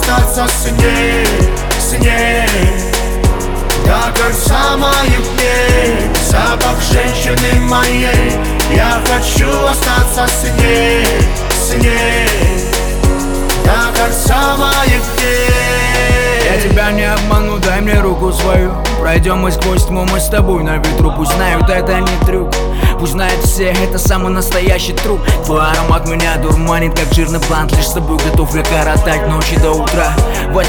остаться сильнее, сильнее. До конца моих дней запах женщины моей. Я хочу остаться сильнее, сильнее. До конца моих дней. Я тебя не обману, дай мне руку свою. Пройдем мы сквозь тьму, мы с тобой на ветру. Пусть знают, это не трюк. Пусть знают все, это самый настоящий труп. Твой аромат меня дурманит, как жирный блант. Лишь с тобой готов я коротать ночи до утра. Во